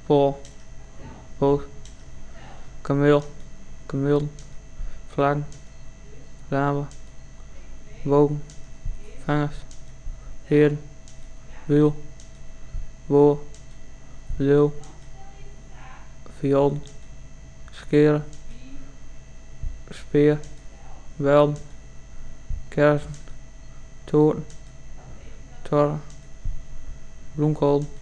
Paul, boog, kameel, kameel, vlag, raven, bogen, vangers, heren, wiel, boor, leeuw, viool, skeren, speer, welm, kersen, toorn, torre, bloemkool,